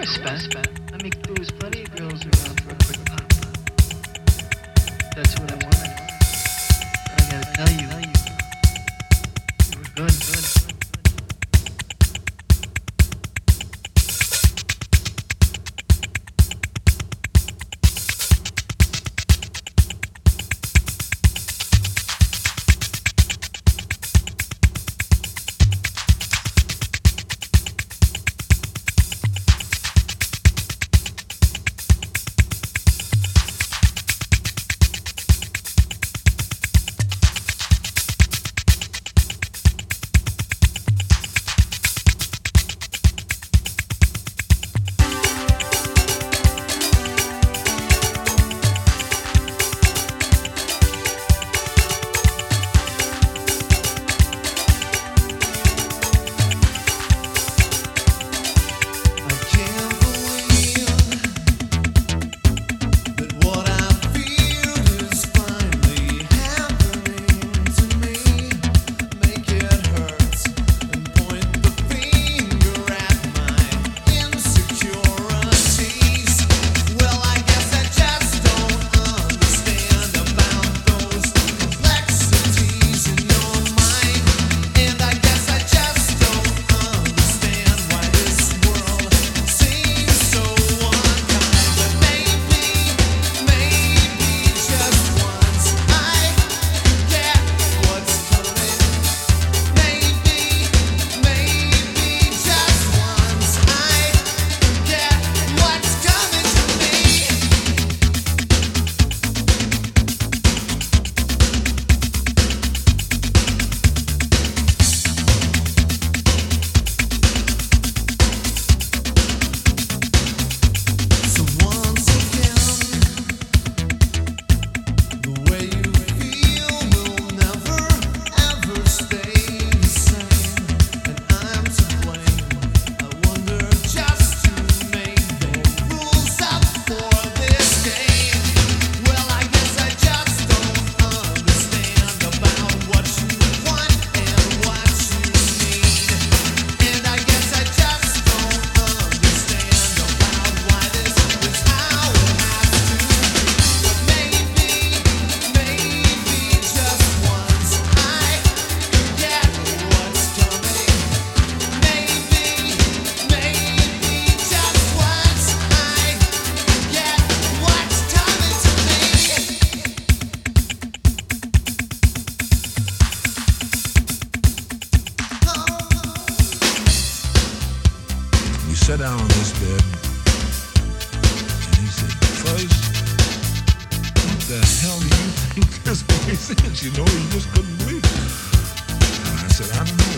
spat. I mean, there was plenty of girls around for a quick pop. That's what I wanted. But I gotta tell you, you were good. Sat down on this bed, and he said, "Fuzz, what the hell do you think this place is?" You know, he just couldn't believe it. And I said, "I don't know.